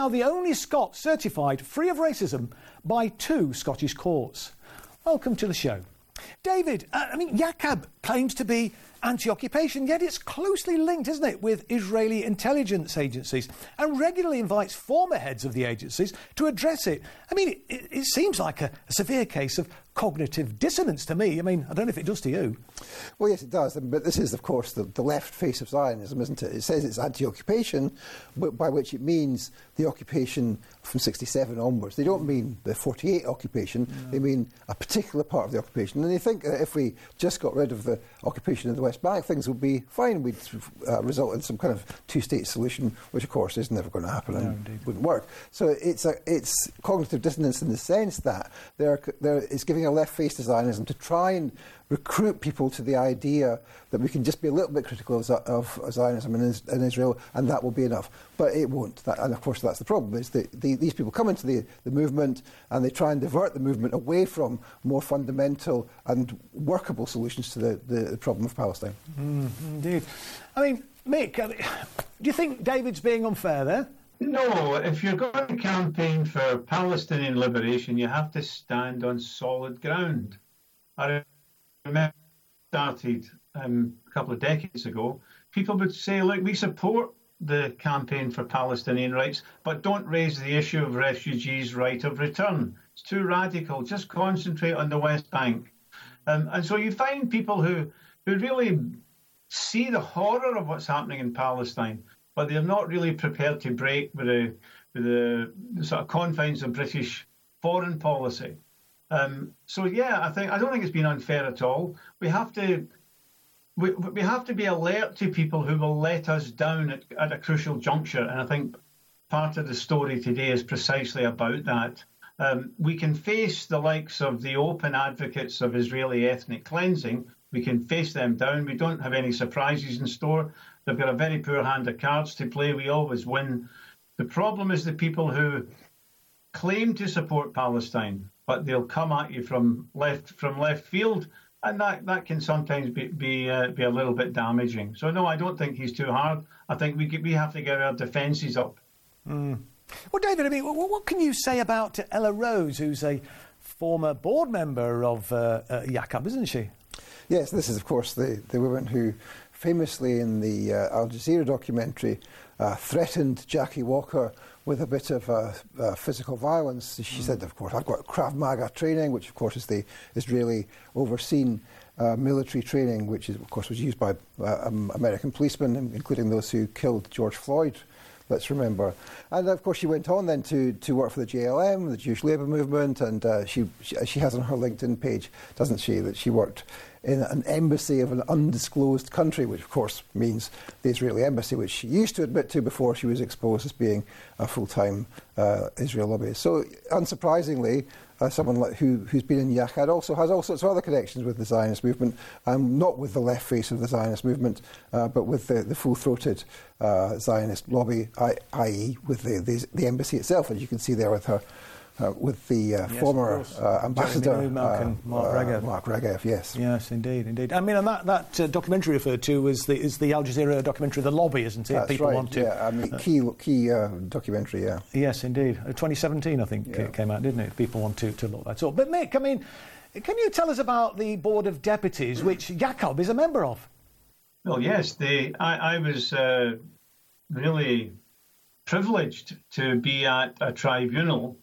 now the only Scot certified free of racism by 2 Scottish courts. Welcome to the show. David, Yaqub claims to be anti-occupation, yet it's closely linked, isn't it, with Israeli intelligence agencies, and regularly invites former heads of the agencies to address it. It seems like a severe case of cognitive dissonance to me. I don't know if it does to you. Well, yes, it does. But this is, of course, the left face of Zionism, isn't it? It says it's anti-occupation, by which it means the occupation from 67 onwards. They don't mean the 48 occupation. No. They mean a particular part of the occupation. And they think that if we just got rid of the occupation of the West Bank, things would be fine. We'd result in some kind of two-state solution, which, of course, is never going to happen and wouldn't work. So it's cognitive dissonance in the sense that it's giving a left face to Zionism to try and recruit people to the idea that we can just be a little bit critical of Zionism in Israel, and that will be enough. But it won't. And of course, that's the problem, is that these people come into the movement and they try and divert the movement away from more fundamental and workable solutions to the problem of Palestine. Indeed. Mick, do you think David's being unfair there? No, if you're going to campaign for Palestinian liberation, you have to stand on solid ground. I remember started a couple of decades ago, people would say, look, we support the campaign for Palestinian rights, but don't raise the issue of refugees' right of return. It's too radical. Just concentrate on the West Bank. And so you find people who really see the horror of what's happening in Palestine, but they're not really prepared to break with the sort of confines of British foreign policy. I don't think it's been unfair at all. We have to be alert to people who will let us down at a crucial juncture, and I think part of the story today is precisely about that. We can face the likes of the open advocates of Israeli ethnic cleansing. We can face them down. We don't have any surprises in store. They've got a very poor hand of cards to play. We always win. The problem is the people who claim to support Palestine, but they'll come at you from left field, and that can sometimes be a little bit damaging. So no, I don't think he's too hard. I think we have to get our defences up. Well, David, what can you say about Ella Rose, who's a former board member of Yaqub, isn't she? Yes, this is, of course, the woman who famously in the Al Jazeera documentary threatened Jackie Walker with a bit of physical violence. She said, of course, I've got Krav Maga training, which, of course, is the Israeli overseen military training, which, of course, was used by American policemen, including those who killed George Floyd, let's remember. And, of course, she went on then to work for the JLM, the Jewish Labour Movement, and she has on her LinkedIn page, doesn't she, that she worked in an embassy of an undisclosed country, which of course means the Israeli embassy, which she used to admit to before she was exposed as being a full-time Israel lobbyist. So, unsurprisingly, someone who's been in Yaqub also has all sorts of other connections with the Zionist movement, not with the left face of the Zionist movement, but with the full-throated Zionist lobby, i.e. with the embassy itself, as you can see there with her. With the former ambassador, Mark Regev. Mark Regev, yes. Yes, indeed. And that documentary referred to is the Al Jazeera documentary, The Lobby, isn't it? That's People right, want to. Key documentary, yeah. Yes, indeed. 2017, I think, it came out, didn't it? People want to look that up. But Mick, can you tell us about the Board of Deputies, which Yaqub is a member of? Well, yes. I was really privileged to be at a tribunal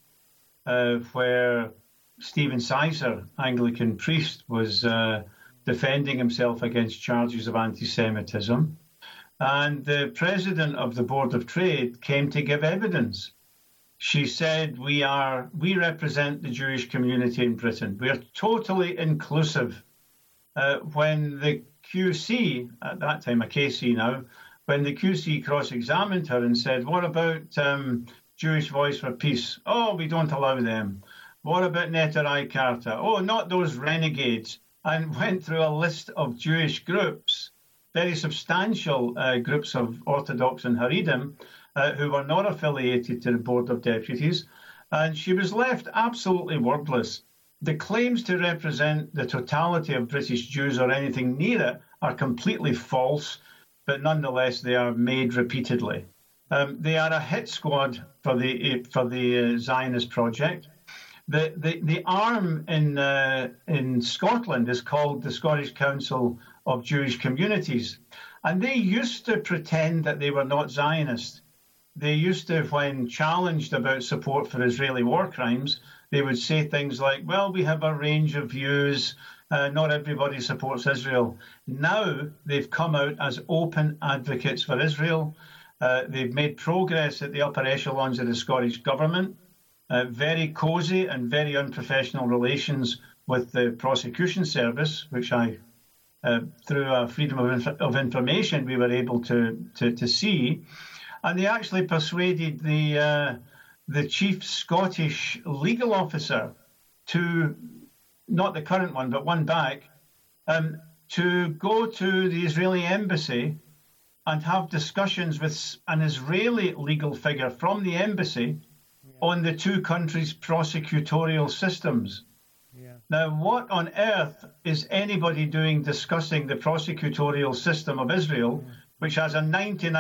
where Stephen Sizer, Anglican priest, was defending himself against charges of anti-Semitism. And the president of the Board of Trade came to give evidence. She said, we represent the Jewish community in Britain. We are totally inclusive. When the QC, at that time a KC now, when the QC cross-examined her and said, what about Jewish Voice for Peace? Oh, we don't allow them. What about Netanyahu Carter? Oh, not those renegades. And went through a list of Jewish groups, very substantial groups of Orthodox and Haredim, who were not affiliated to the Board of Deputies. And she was left absolutely wordless. The claims to represent the totality of British Jews or anything near it are completely false, but nonetheless they are made repeatedly. They are a hit squad for the Zionist project. The arm in Scotland is called the Scottish Council of Jewish Communities, and they used to pretend that they were not Zionist. They used to, when challenged about support for Israeli war crimes, they would say things like, well, we have a range of views, not everybody supports Israel. Now they've come out as open advocates for Israel. They've made progress at the upper echelons of the Scottish government, very cosy and very unprofessional relations with the prosecution service, which through freedom of information, we were able to see. And they actually persuaded the chief Scottish legal officer to, not the current one, but one back, to go to the Israeli embassy and have discussions with an Israeli legal figure from the embassy on the two countries' prosecutorial systems. Yeah. Now, what on earth is anybody doing discussing the prosecutorial system of Israel, which has a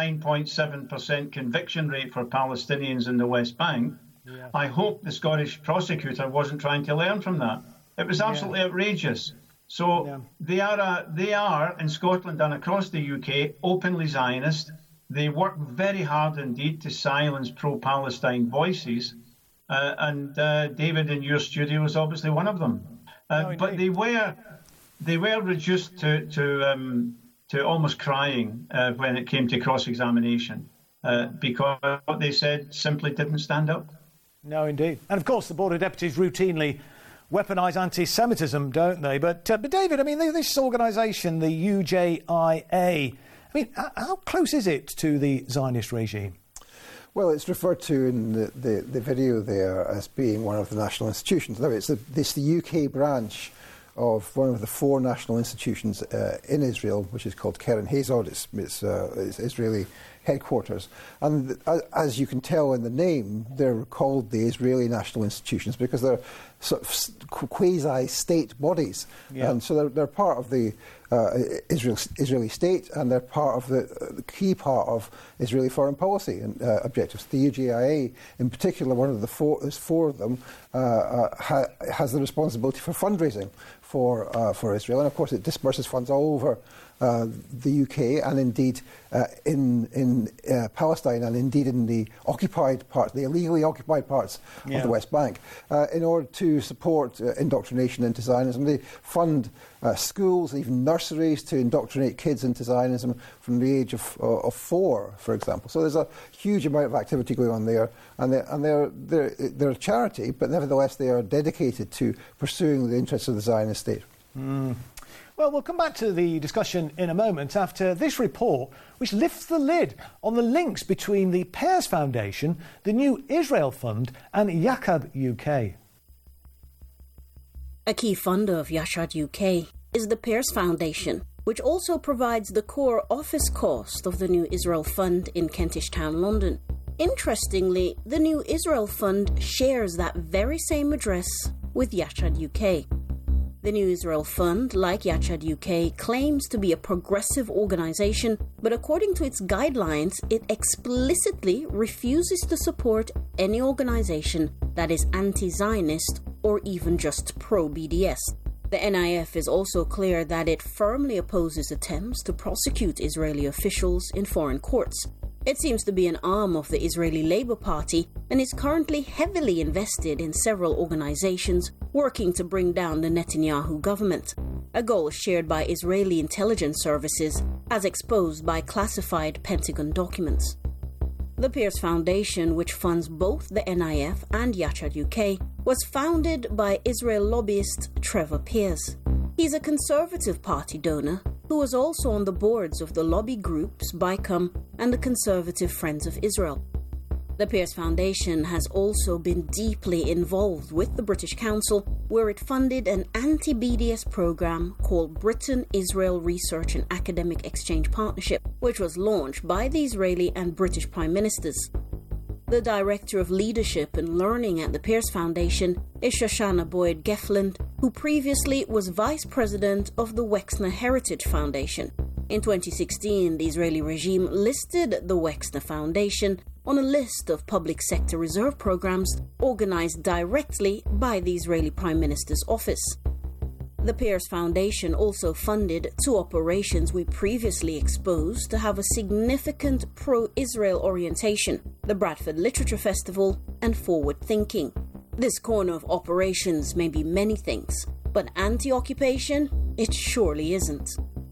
99.7% conviction rate for Palestinians in the West Bank? Yeah. I hope the Scottish prosecutor wasn't trying to learn from that. It was absolutely outrageous. So they are in Scotland and across the UK openly Zionist. They work very hard indeed to silence pro-Palestine voices, and David in your studio is obviously one of them. But they were reduced to almost crying when it came to cross-examination because what they said simply didn't stand up. No, indeed. And of course, the Board of Deputies routinely weaponise anti-Semitism, don't they? But David, I mean, this organisation, the UJIA, I mean, how close is it to the Zionist regime? Well, it's referred to in the video there as being one of the national institutions. No, it's the UK branch of one of the four national institutions in Israel, which is called Keren Hazod. It's Israeli headquarters. And as you can tell in the name, they're called the Israeli national institutions because they're sort of quasi-state bodies. Yeah. And so they're part of the Israeli state, and they're part of the key part of Israeli foreign policy and objectives. The UJIA, in particular, one of the there's four of them, has the responsibility for fundraising for Israel, and of course it disperses funds all over the UK and indeed in Palestine and indeed in the occupied part, the illegally occupied parts of the West Bank, in order to support indoctrination into Zionism. They fund schools, even nurseries, to indoctrinate kids into Zionism from the age of 4, for example. So there's a huge amount of activity going on there, and they're a charity, but nevertheless they are dedicated to pursuing the interests of the Zionist state. Mm. Well, we'll come back to the discussion in a moment after this report, which lifts the lid on the links between the Pears Foundation, the New Israel Fund and Yachad UK. A key funder of Yachad UK is the Pears Foundation, which also provides the core office cost of the New Israel Fund in Kentish Town, London. Interestingly, the New Israel Fund shares that very same address with Yachad UK. The New Israel Fund, like Yachad UK, claims to be a progressive organisation, but according to its guidelines, it explicitly refuses to support any organisation that is anti-Zionist or even just pro-BDS. The NIF is also clear that it firmly opposes attempts to prosecute Israeli officials in foreign courts. It seems to be an arm of the Israeli Labour Party and is currently heavily invested in several organizations working to bring down the Netanyahu government, a goal shared by Israeli intelligence services as exposed by classified Pentagon documents. The Pears Foundation, which funds both the NIF and Yachad UK, was founded by Israel lobbyist Trevor Pears. He's a Conservative Party donor who was also on the boards of the lobby groups BICOM and the Conservative Friends of Israel. The Pears Foundation has also been deeply involved with the British Council, where it funded an anti-BDS program called Britain-Israel Research and Academic Exchange Partnership, which was launched by the Israeli and British Prime Ministers. The Director of Leadership and Learning at the Pears Foundation is Shoshana Boyd-Gefland, who previously was Vice President of the Wexner Heritage Foundation. In 2016, the Israeli regime listed the Wexner Foundation on a list of public sector reserve programs organized directly by the Israeli Prime Minister's office. The Pears Foundation also funded two operations we previously exposed to have a significant pro-Israel orientation: the Bradford Literature Festival and Forward Thinking. This corner of operations may be many things, but anti-occupation, it surely isn't.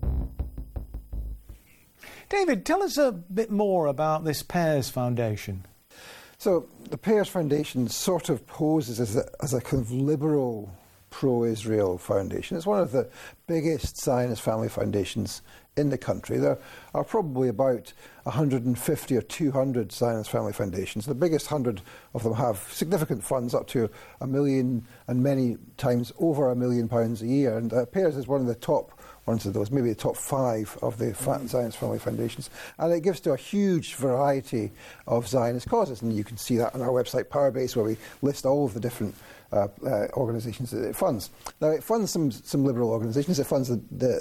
David, tell us a bit more about this Pears Foundation. So the Pears Foundation sort of poses as a kind of liberal pro-Israel foundation. It's one of the biggest Zionist family foundations in the country. There are probably about 150 or 200 Zionist family foundations. The biggest 100 of them have significant funds, up to $1 million and many times over £1 million a year. And Pears is one of the top ones of those, maybe the top 5 of the Zionist family foundations. And it gives to a huge variety of Zionist causes. And you can see that on our website, Powerbase, where we list all of the different organisations that it funds. Now, it funds some liberal organisations. It funds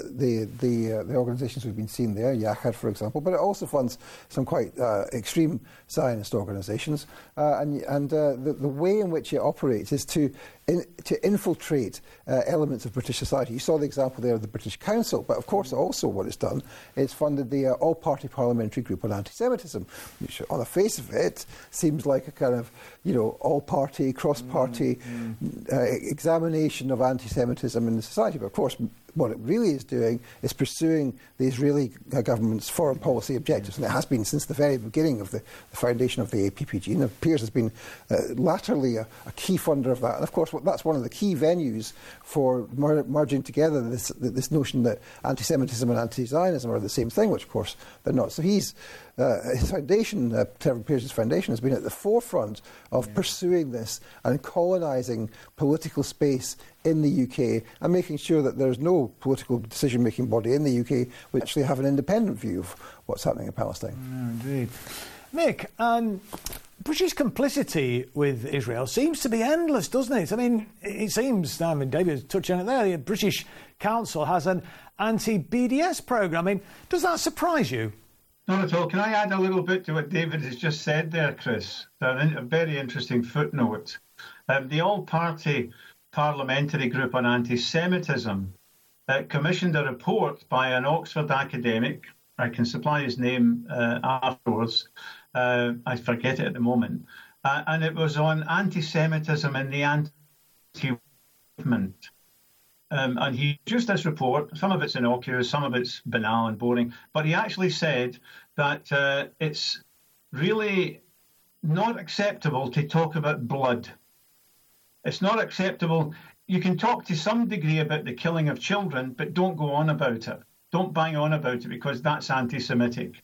the organisations we've been seeing there, Yachad, for example, but it also funds some quite extreme Zionist organisations. And the way in which it operates is to infiltrate elements of British society. You saw the example there of the British Council, but of course also what it's done is funded the All-Party Parliamentary Group on Anti-Semitism, which on the face of it seems like a kind of, all-party, cross-party examination of anti-Semitism in the society. But of course, what it really is doing is pursuing the Israeli government's foreign policy objectives, and it has been since the very beginning of the foundation of the APPG. And Pears has been latterly a key funder of that. And of course, that's one of the key venues for merging together this notion that anti-Semitism and anti-Zionism are the same thing, which of course they're not. So his foundation, Trevor Pears's foundation, has been at the forefront of pursuing this and colonising political space in the UK and making sure that there's no political decision-making body in the UK which actually have an independent view of what's happening in Palestine. Indeed. Mick, British complicity with Israel seems to be endless, doesn't it? I mean, it seems, David touched on it there, the British Council has an anti-BDS programme. I mean, does that surprise you? Not at all. Can I add a little bit to what David has just said there, Chris? A very interesting footnote. The All-Party Parliamentary Group on Anti-Semitism commissioned a report by an Oxford academic. I can supply his name afterwards. I forget it at the moment. And it was on anti-Semitism and the anti-movement. And he produced this report. Some of it's innocuous, some of it's banal and boring. But he actually said that it's really not acceptable to talk about blood. It's not acceptable. You can talk to some degree about the killing of children, but don't go on about it. Don't bang on about it because that's anti-Semitic.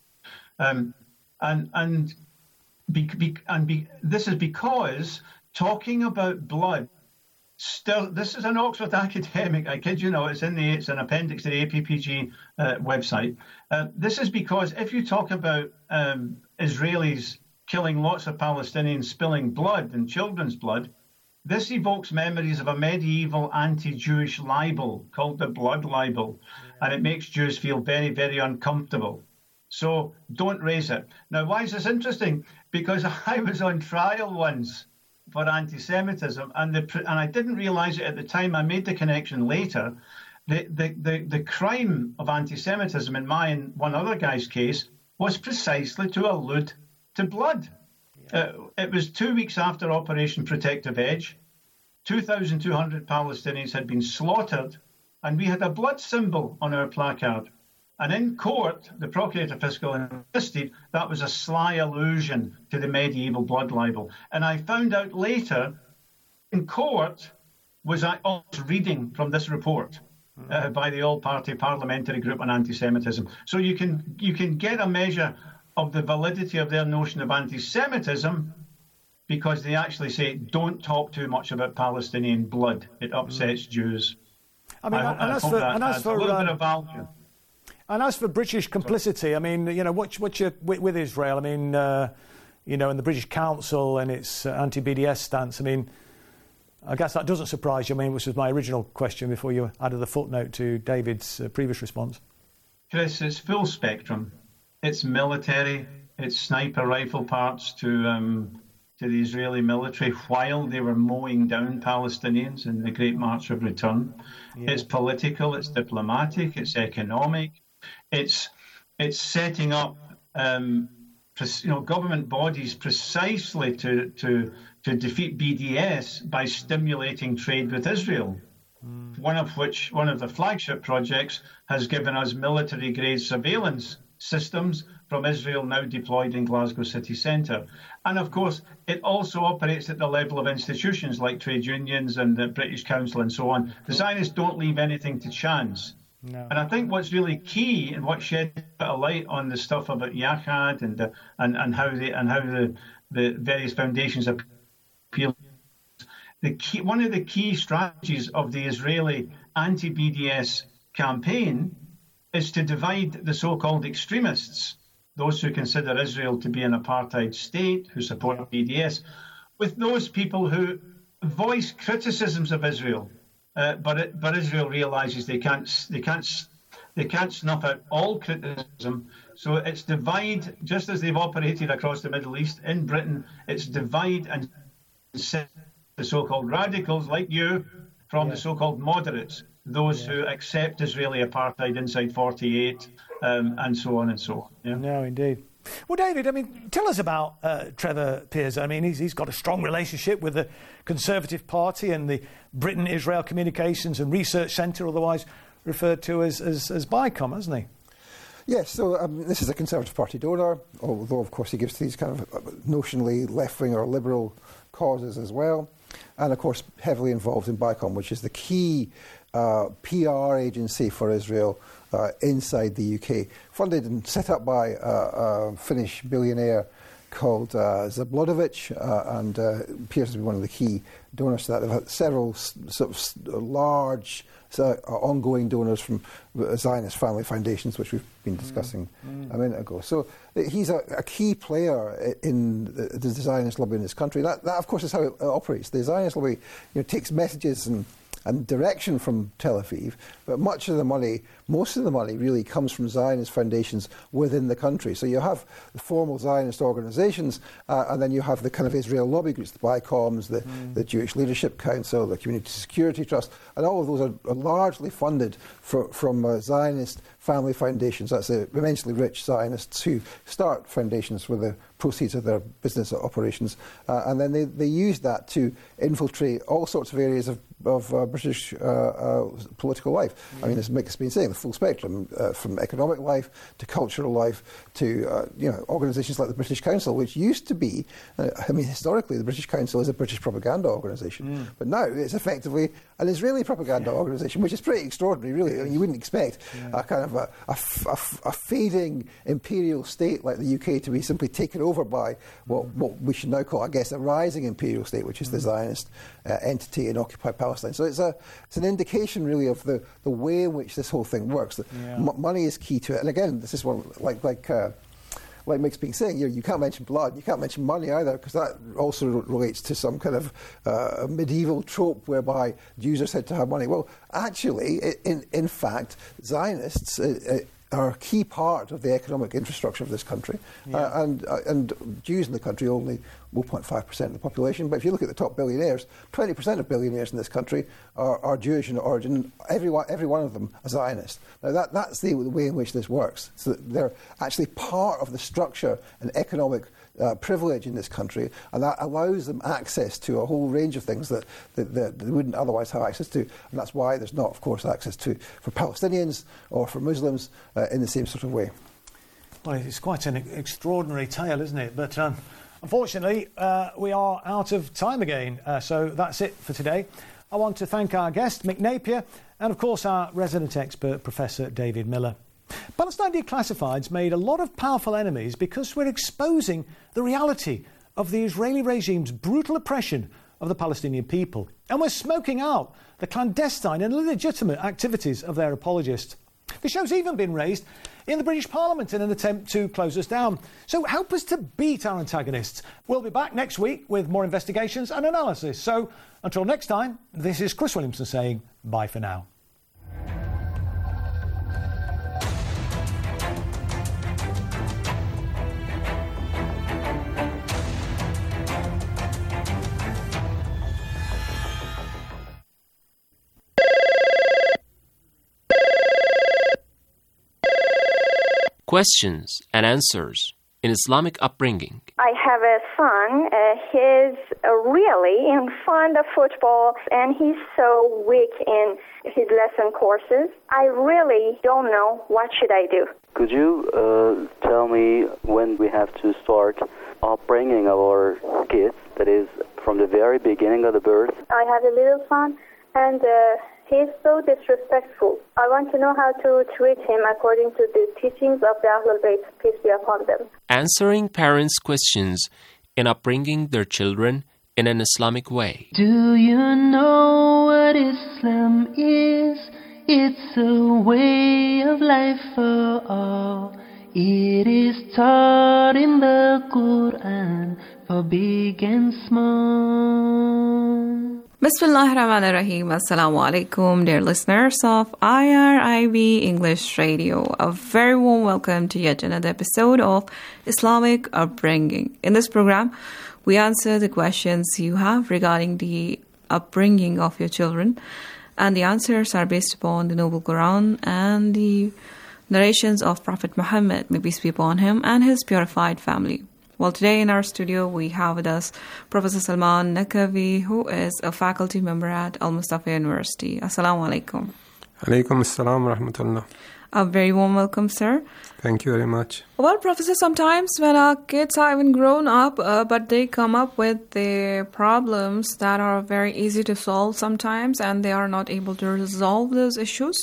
This is because talking about blood. Still, this is an Oxford academic. I kid you not. It's an appendix to the APPG website. This is because if you talk about Israelis killing lots of Palestinians, spilling blood and children's blood, this evokes memories of a medieval anti-Jewish libel called the blood libel, and it makes Jews feel very, very uncomfortable. So don't raise it. Now, why is this interesting? Because I was on trial once for anti-Semitism, and I didn't realise it at the time. I made the connection later. The crime of anti-Semitism in my and one other guy's case was precisely to allude to blood. It was 2 weeks after Operation Protective Edge. 2,200 Palestinians had been slaughtered, and we had a blood symbol on our placard. And in court, the Procurator Fiscal insisted that was a sly allusion to the medieval blood libel. And I found out later, in court, I was reading from this report by the All-Party Parliamentary Group on Anti-Semitism. So you can get a measure of the validity of their notion of anti-Semitism because they actually say, don't talk too much about Palestinian blood. It upsets Jews. I mean, I hope that adds a little bit of value. And as for British complicity, I mean, what's your with Israel? I mean, and the British Council and its anti-BDS stance. I mean, I guess that doesn't surprise you. I mean, which was my original question before you added the footnote to David's previous response. Chris, it's full spectrum. It's military. It's sniper rifle parts to the Israeli military while they were mowing down Palestinians in the Great March of Return. Yeah. It's political. It's diplomatic. It's economic. It's setting up government bodies precisely to defeat BDS by stimulating trade with Israel. One of the flagship projects has given us military-grade surveillance systems from Israel now deployed in Glasgow city centre. And of course, it also operates at the level of institutions like trade unions and the British Council and so on. The Zionists don't leave anything to chance. No. And I think what's really key and what shed a bit of light on the stuff about Yachad and how the various foundations appeal. One of the key strategies of the Israeli anti-BDS campaign is to divide the so-called extremists, those who consider Israel to be an apartheid state, who support BDS, with those people who voice criticisms of Israel, but Israel realises they can't snuff out all criticism. So it's divide, just as they've operated across the Middle East. In Britain, it's divide and set the so-called radicals like you from the so-called moderates, those who accept Israeli apartheid inside 48, and so on and so on. Yeah? No, indeed. Well, David, I mean, tell us about Trevor Pearse. I mean, he's got a strong relationship with the Conservative Party and the Britain-Israel Communications and Research Centre, otherwise referred to as BICOM, hasn't he? Yes, so this is a Conservative Party donor, although, of course, he gives to these kind of notionally left-wing or liberal causes as well. And, of course, heavily involved in BICOM, which is the key PR agency for Israel inside the UK, funded and set up by a Finnish billionaire called Zabludovich, and appears to be one of the key donors to that. They've had several sort of large ongoing donors from Zionist family foundations, which we've been discussing a minute ago. So he's a key player in the Zionist lobby in this country. That of course, is how it operates. The Zionist lobby takes messages and direction from Tel Aviv, but most of the money really comes from Zionist foundations within the country. So you have the formal Zionist organisations, and then you have the kind of Israel lobby groups, the BICOMs, the Jewish Leadership Council, the Community Security Trust, and all of those are largely funded from Zionist family foundations. That's immensely rich Zionists who start foundations with the proceeds of their business operations, and then they use that to infiltrate all sorts of areas of British political life. I mean, as Mick's been saying, the full spectrum, from economic life to cultural life to organisations like the British Council, which used to be, historically the British Council is a British propaganda organisation, but now it's effectively an Israeli propaganda organisation, which is pretty extraordinary, really. I mean, you wouldn't expect a kind of a fading imperial state like the UK to be simply taken over by what we should now call, I guess, a rising imperial state, which is the Zionist entity in occupied Palestine. So it's an indication, really, of the way in which this whole thing works. Money is key to it. And again, this is one like Mick's been saying, you can't mention blood, you can't mention money either, because that also relates to some kind of medieval trope whereby Jews are said to have money. Well, actually, in fact, Zionists are a key part of the economic infrastructure of this country, and Jews in the country only 1.5% of the population. But if you look at the top billionaires, 20% of billionaires in this country are Jewish in origin. Every one of them a Zionist. Now that's the way in which this works. So they're actually part of the structure and economic privilege in this country, and that allows them access to a whole range of things that they wouldn't otherwise have access to. And that's why there's not, of course, access for Palestinians or for Muslims in the same sort of way. Well, it's quite an extraordinary tale, isn't it? But unfortunately, we are out of time again. So that's it for today. I want to thank our guest, Mick Napier, and of course our resident expert, Professor David Miller. Palestine Declassified's made a lot of powerful enemies because we're exposing the reality of the Israeli regime's brutal oppression of the Palestinian people. And we're smoking out the clandestine and illegitimate activities of their apologists. The show's even been raised in the British Parliament in an attempt to close us down. So help us to beat our antagonists. We'll be back next week with more investigations and analysis. So until next time, this is Chris Williamson saying bye for now. questions and answers in Islamic upbringing. I have a son. He's really fond of football, and he's so weak in his lesson courses. I really don't know what should I do. Could you tell me when we have to start upbringing our kids, that is, from the very beginning of the birth? I have a little son, and he's so disrespectful. I want to know how to treat him according to the teachings of the Ahlul Bayt, peace be upon them. Answering parents' questions in upbringing their children in an Islamic way. Do you know what Islam is? It's a way of life for all. It is taught in the Quran for big and small. Bismillahir Rahmanir Rahim. Assalamu alaikum, dear listeners of IRIB English Radio. A very warm welcome to yet another episode of Islamic Upbringing. In this program, we answer the questions you have regarding the upbringing of your children, and the answers are based upon the Noble Quran and the narrations of Prophet Muhammad, may peace be upon him, and his purified family. Well, today in our studio, we have with us Professor Salman Naqvi, who is a faculty member at Al Mustafa University. Assalamu alaikum. Alaikum assalam wa rahmatullah. A very warm welcome, sir. Thank you very much. Well, Professor, sometimes when our kids are even grown up, but they come up with the problems that are very easy to solve sometimes, and they are not able to resolve those issues.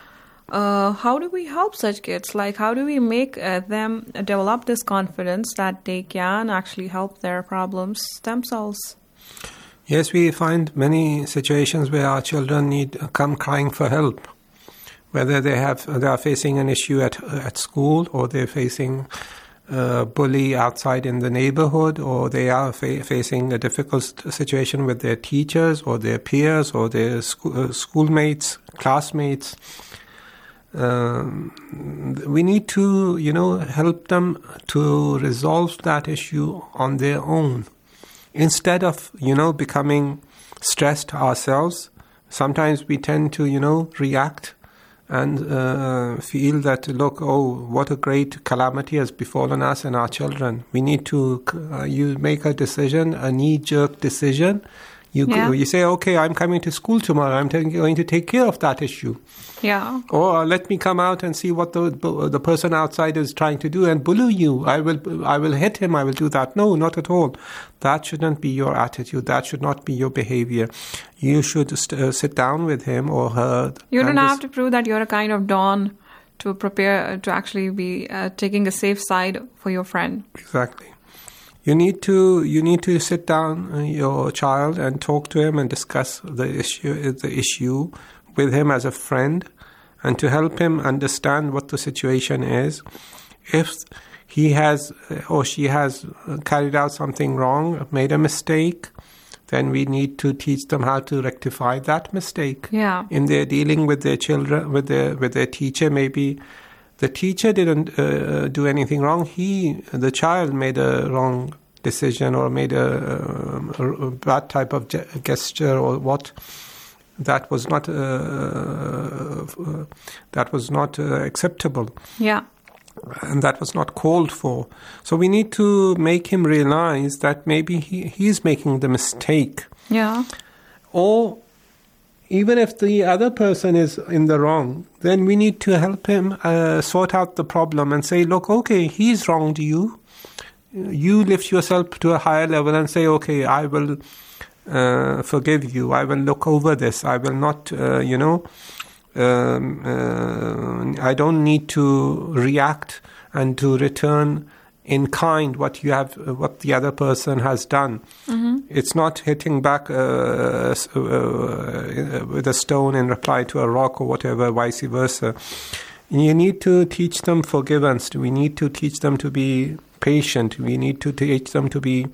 How do we help such kids? Like, how do we make them develop this confidence that they can actually help their problems themselves? Yes, we find many situations where our children come crying for help. Whether they are facing an issue at school, or they're facing a bully outside in the neighborhood, or they are facing a difficult situation with their teachers or their peers or their schoolmates, classmates. We need to, help them to resolve that issue on their own. Instead of, becoming stressed ourselves, sometimes we tend to, react and feel that, look, what a great calamity has befallen us and our children. We need to, you make a decision, a knee-jerk decision. You say, okay, I'm coming to school tomorrow. I'm going to take care of that issue. Yeah. Or let me come out and see what the person outside is trying to do and bully you. I will hit him. I will do that. No, not at all. That shouldn't be your attitude. That should not be your behavior. You should sit down with him or her. You don't have to prove that you're a kind of Don to prepare to actually be taking the safe side for your friend. Exactly. You need to sit down your child and talk to him and discuss the issue with him as a friend, and to help him understand what the situation is. If he has or she has carried out something wrong, made a mistake, then we need to teach them how to rectify that mistake. Yeah. In their dealing with their children, with their teacher, maybe the teacher didn't do anything wrong. The child made a wrong decision or made a bad type of gesture or what. That was not acceptable. Yeah. And that was not called for. So we need to make him realize that maybe he's making the mistake. Yeah. Or even if the other person is in the wrong, then we need to help him sort out the problem and say, look, okay, he's wronged you. You lift yourself to a higher level and say, okay, I will forgive you. I will look over this. I will not, I don't need to react and to return in kind what the other person has done. Mm-hmm. It's not hitting back with a stone in reply to a rock or whatever, vice versa. You need to teach them forgiveness. We need to teach them to be patient. We need to teach them to be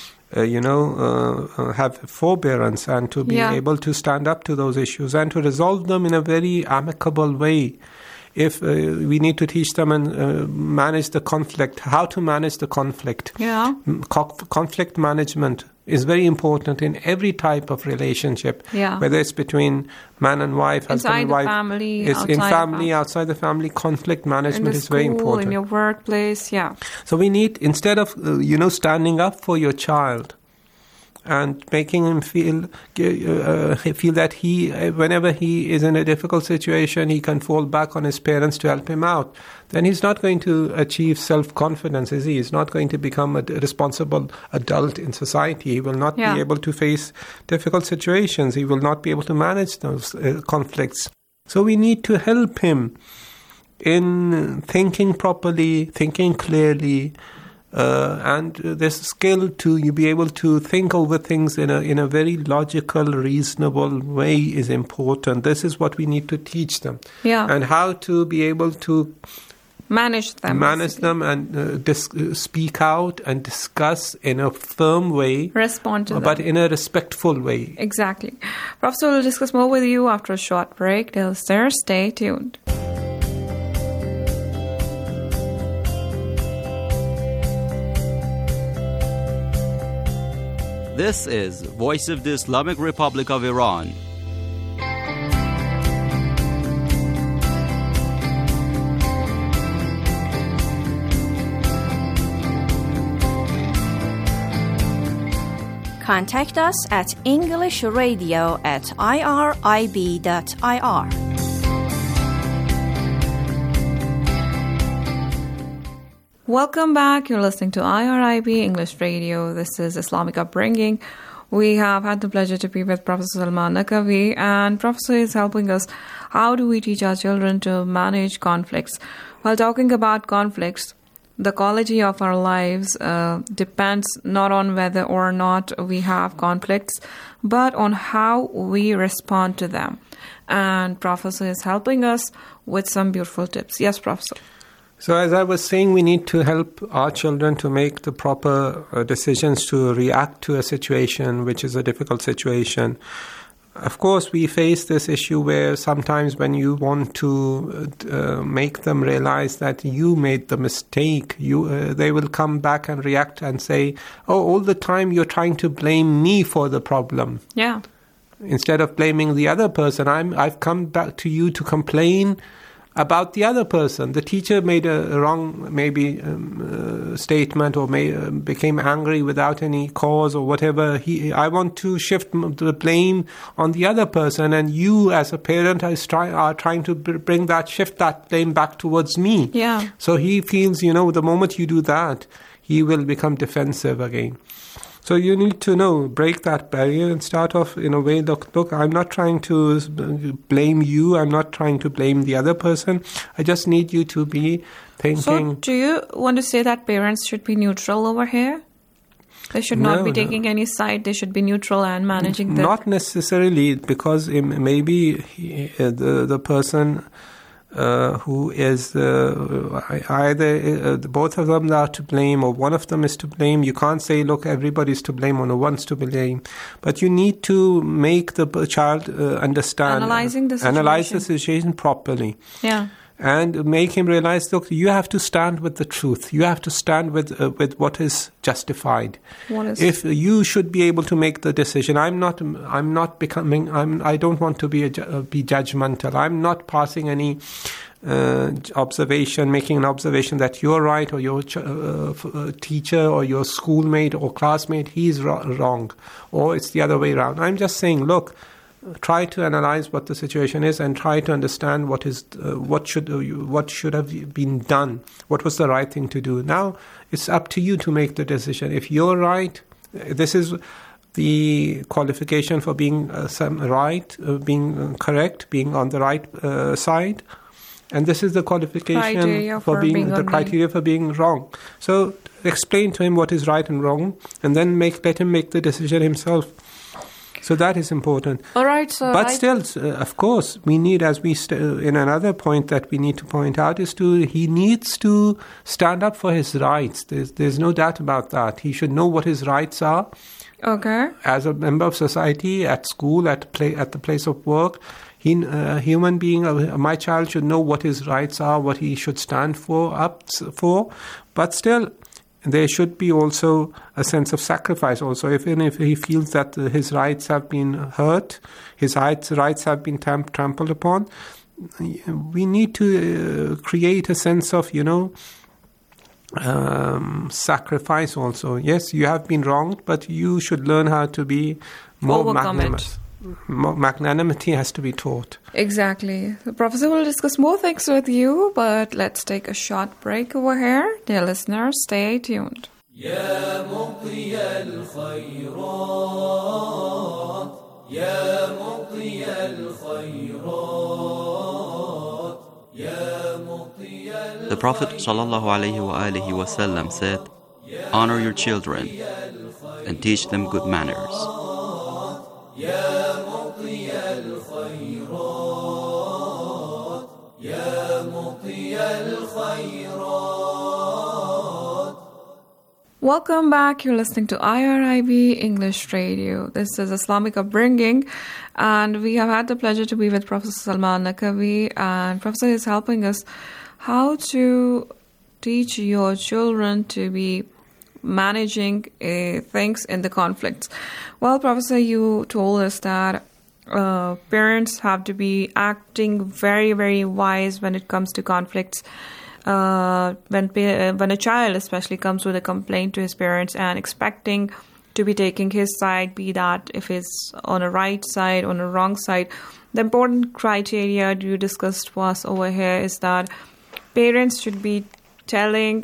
have forbearance and to be able to stand up to those issues and to resolve them in a very amicable way. If we need to teach them and manage the conflict, how to manage the conflict. Yeah. Conflict management is very important in every type of relationship, whether it's between man and wife, husband and wife. Family, it's in family, outside the family. Conflict management is very important. In your workplace, So we need, instead of standing up for your child and making him feel that whenever he is in a difficult situation, he can fall back on his parents to help him out, then he's not going to achieve self-confidence, is he? He's not going to become a responsible adult in society. He will not be able to face difficult situations. He will not be able to manage those conflicts. So we need to help him in thinking properly, thinking clearly, and this skill to be able to think over things in a very logical, reasonable way is important. This is what we need to teach them. And how to be able to manage them and speak out and discuss in a firm way, respond to them, but in a respectful way. Exactly. Professor, we'll discuss more with you after a short break. Till then, stay tuned. This is Voice of the Islamic Republic of Iran. Contact us at englishradio@irib.ir. Welcome back. You're listening to IRIB English Radio. This is Islamic Upbringing. We have had the pleasure to be with Professor Salman Naqvi, and Professor is helping us. How do we teach our children to manage conflicts? While talking about conflicts, the quality of our lives depends not on whether or not we have conflicts, but on how we respond to them. And Professor is helping us with some beautiful tips. Yes, Professor. So as I was saying, we need to help our children to make the proper decisions to react to a situation which is a difficult situation. Of course, we face this issue where sometimes when you want to make them realize that you made the mistake, they will come back and react and say, oh, all the time you're trying to blame me for the problem. Yeah. Instead of blaming the other person, I've come back to you to complain about the other person. The teacher made a wrong statement or became angry without any cause or whatever. I want to shift the blame on the other person, and you as a parent are trying to shift that blame back towards me. Yeah. So he feels, the moment you do that, he will become defensive again. So you need to break that barrier and start off in a way, look, I'm not trying to blame you. I'm not trying to blame the other person. I just need you to be thinking. So do you want to say that parents should be neutral over here? They should not be taking any side. They should be neutral and managing them. Not necessarily, because maybe the person who is either both of them are to blame or one of them is to blame. You can't say, look, everybody's to blame or no one's to blame. But you need to make the child understand. Analyze the situation properly. Yeah. And make him realize, look, you have to stand with the truth. You have to stand with what is justified. If you should be able to make the decision, I don't want to be judgmental. I'm not passing any making an observation that you're right or your teacher or your schoolmate or classmate, he's wrong, or it's the other way around. I'm just saying, look, try to analyze what the situation is and try to understand what should have been done. What was the right thing to do? Now it's up to you to make the decision. If you're right, this is the qualification for being right, being correct, being on the right side, and this is the qualification for being wrong. So explain to him what is right and wrong, and then let him make the decision himself. So that is important. All right. But still, of course, we need, in another point that we need to point out, he needs to stand up for his rights. There's no doubt about that. He should know what his rights are. Okay. As a member of society, at school, at the place of work, a human being, my child should know what his rights are, what he should stand for. But still, there should be also a sense of sacrifice also. Even if he feels that his rights have been hurt, his rights have been trampled upon, we need to create a sense of, sacrifice also. Yes, you have been wronged, but you should learn how to be more magnanimous. Magnanimity has to be taught. Exactly. The Professor will discuss more things with you, but let's take a short break over here. Dear listeners, stay tuned. يا مطي الخيرات يا مطي الخيرات يا مطي The Prophet ﷺ said, "Honor your children and teach them good manners." يا مطي الخيرات يا مطي الخيرات. Welcome back. You're listening to IRIB English Radio. This is Islamic Upbringing, and we have had the pleasure to be with Professor Salman Naqvi, and Professor is helping us how to teach your children to be managing things in the conflicts. Well, Professor, you told us that parents have to be acting very, very wise when it comes to conflicts. When a child especially comes with a complaint to his parents and expecting to be taking his side, be that if it's on a right side, on a wrong side, the important criteria you discussed was over here is that parents should be telling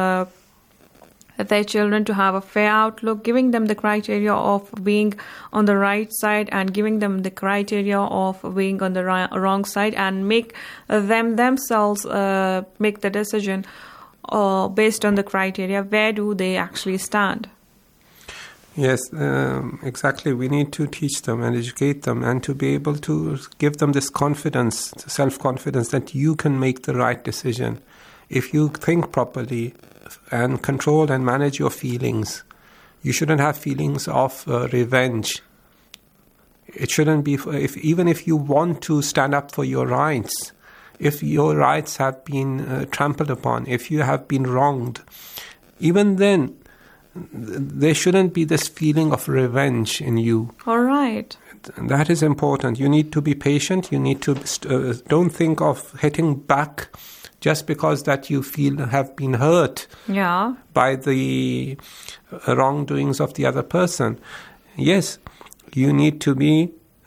their children to have a fair outlook, giving them the criteria of being on the right side and giving them the criteria of being on the wrong side, and make them themselves make the decision based on the criteria. Where do they actually stand? Yes, exactly. We need to teach them and educate them, and to be able to give them this confidence, self-confidence, that you can make the right decision. If you think properly and control and manage your feelings, you shouldn't have feelings of revenge. It shouldn't be, even if you want to stand up for your rights, if your rights have been trampled upon, if you have been wronged, even then, there shouldn't be this feeling of revenge in you. All right. That is important. You need to be patient. You need to don't think of hitting back just because that you feel have been hurt by the wrongdoings of the other person. Yes, you need to be,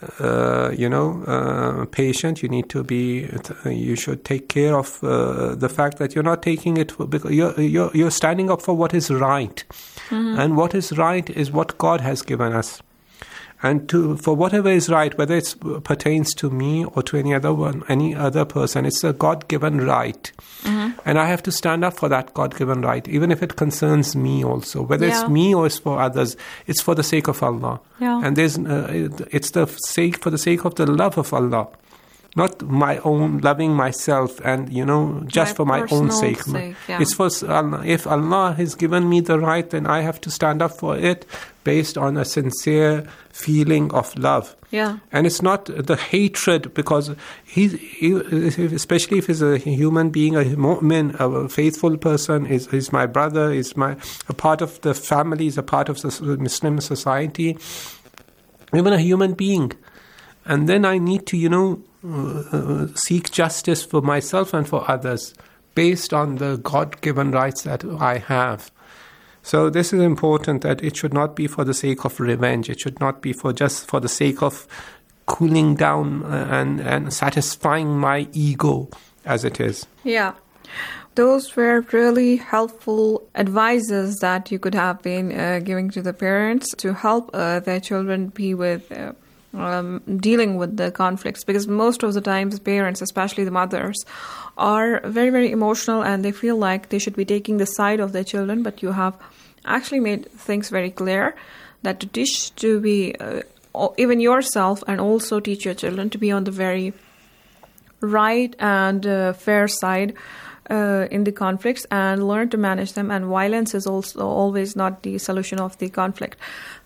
patient. You need to be. You should take care of the fact that you're not taking it because you're standing up for what is right, and what is right is what God has given us. And for whatever is right, whether it pertains to me or to any other person, it's a God-given right. And I have to stand up for that God-given right, even if it concerns me also. Whether it's me or it's for others, it's for the sake of Allah. And it's for the sake of the love of Allah. Not my own loving myself and, just for my own sake. It's for Allah. If Allah has given me the right, then I have to stand up for it based on a sincere feeling of love. And it's not the hatred, because especially if he's a human being, a mu'min, a faithful person, is my brother, is a part of the family, is a part of the Muslim society, even a human being. And then I need to, seek justice for myself and for others based on the God-given rights that I have. So this is important, that it should not be for the sake of revenge. It should not be just for the sake of cooling down and satisfying my ego as it is. Yeah. Those were really helpful advices that you could have been giving to the parents to help their children be with dealing with the conflicts, because most of the times parents, especially the mothers, are very, very emotional and they feel like they should be taking the side of their children. But you have actually made things very clear that to teach to be even yourself and also teach your children to be on the very right and fair side in the conflicts and learn to manage them. And violence is also always not the solution of the conflict.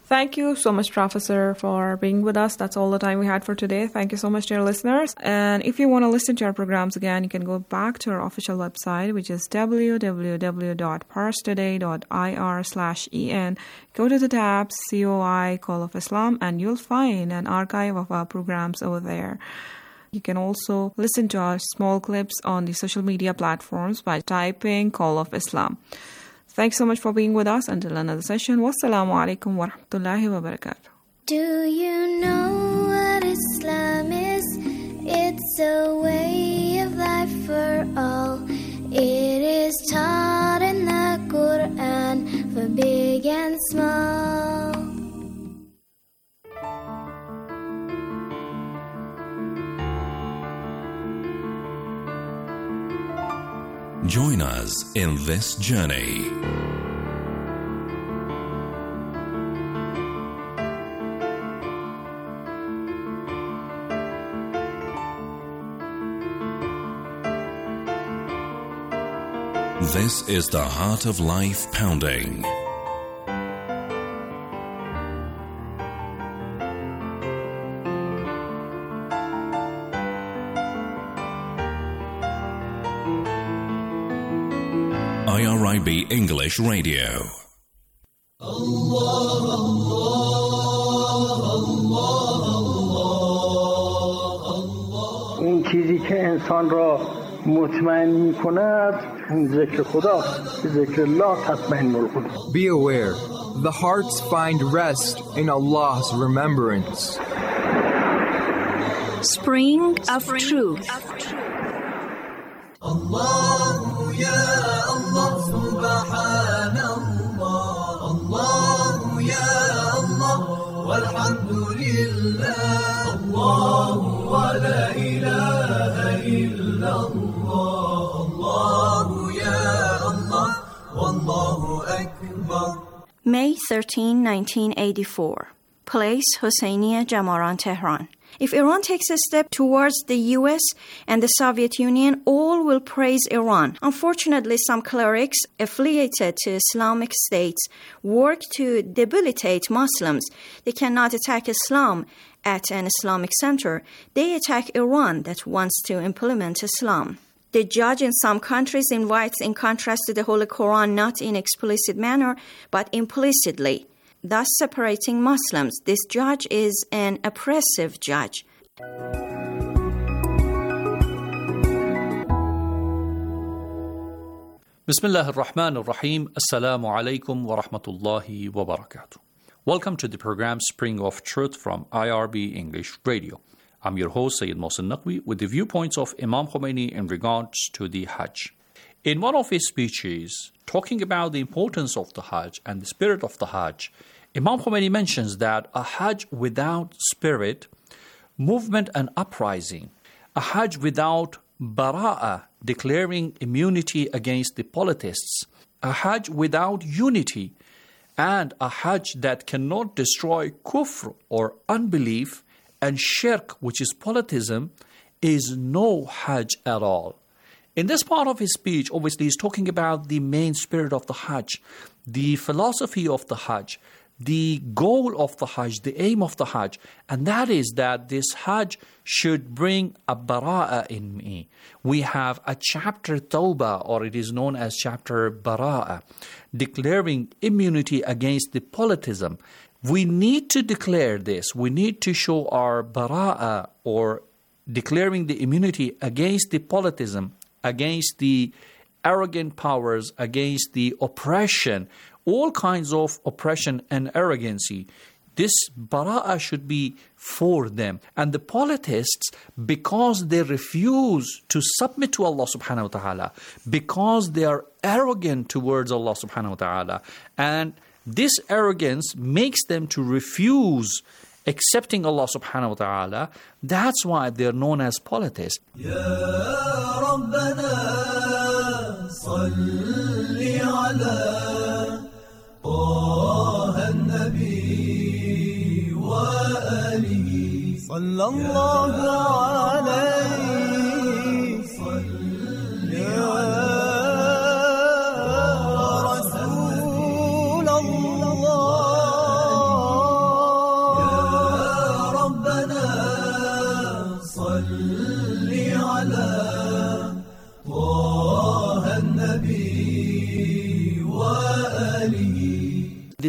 Thank you so much, Professor, for being with us. That's all the time we had for today. Thank you so much, dear listeners. And if you want to listen to our programs again, you can go back to our official website, which is www.parstoday.ir/en. Go to the tab COI Call of Islam, and you'll find an archive of our programs over there. You can also listen to our small clips on the social media platforms by typing Call of Islam. Thanks so much for being with us. Until another session, wassalamu alaikum wa rahmatullahi wa barakatuh. Do you know what Islam is? It's a way of life for all. It is taught in the Quran for big and small. Join us in this journey. This is the Heart of Life Pounding. IRIB English Radio. اون چیزی که انسان را مطمئن می‌کند ذکر خداست. ذکر الله تطمئن القلوب. Be aware, the hearts find rest in Allah's remembrance. Spring of Truth. الله يا الله سبحان الله الله يا الله والحمد لله الله ولا إله إلا الله الله يا الله والله أكبر. May 13, 1984. Place Hosseiniya Jamaran, Tehran. If Iran takes a step towards the US and the Soviet Union, all will praise Iran. Unfortunately, some clerics affiliated to Islamic states work to debilitate Muslims. They cannot attack Islam at an Islamic center. They attack Iran that wants to implement Islam. The judge in some countries invites, in contrast to the Holy Quran, not in explicit manner, but implicitly, thus separating Muslims. This judge is an oppressive judge. Bismillah ar-Rahman ar-Rahim. Assalamu alaikum wa rahmatullahi wa barakatuh. Welcome to the program Spring of Truth from IRB English Radio. I'm your host, Sayyid Mohsen Naqvi, with the viewpoints of Imam Khomeini in regards to the Hajj. In one of his speeches, talking about the importance of the Hajj and the spirit of the Hajj, Imam Khomeini mentions that a Hajj without spirit, movement and uprising, a Hajj without bara'ah, declaring immunity against the politists, a Hajj without unity, and a Hajj that cannot destroy kufr or unbelief and shirk, which is politism, is no Hajj at all. In this part of his speech, obviously, he's talking about the main spirit of the Hajj, the philosophy of the Hajj, the goal of the Hajj, the aim of the Hajj, and that is that this Hajj should bring a bara'ah in me. We have a chapter Tawbah, or it is known as chapter Bara'ah, declaring immunity against the politism. We need to declare this. We need to show our bara'ah, or declaring the immunity against the politism, against the arrogant powers, against the oppression, all kinds of oppression and arrogancy. This bara'ah should be for them. And the politists, because they refuse to submit to Allah subhanahu wa ta'ala, because they are arrogant towards Allah subhanahu wa ta'ala, and this arrogance makes them to refuse accepting Allah subhanahu wa ta'ala, that's why they're known as politists. Ya Rabbana salli ala Taha an-Nabi wa alihi sallallahu alayhi salli ala Rasul Allah